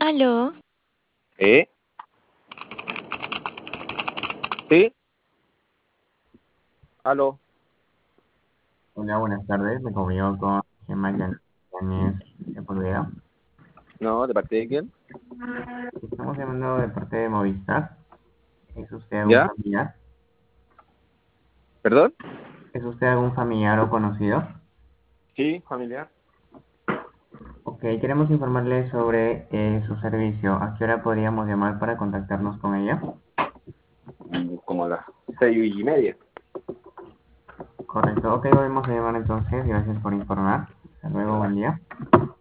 Aló, ¿Eh? ¿Sí? ¿Aló? Hola, buenas tardes. Me comunico con Gemma Yanes Sepúlveda. No, ¿de parte de quién? Estamos llamando de parte de Movistar. ¿Es usted algún ¿Ya? familiar? ¿Perdón? ¿Es usted algún familiar o conocido? Sí, familiar. Ok, queremos informarle sobre su servicio. ¿A qué hora podríamos llamar para contactarnos con ella? Como a las 6:30. Correcto. Ok, volvemos a llamar entonces. Gracias por informar. Hasta luego, buen día.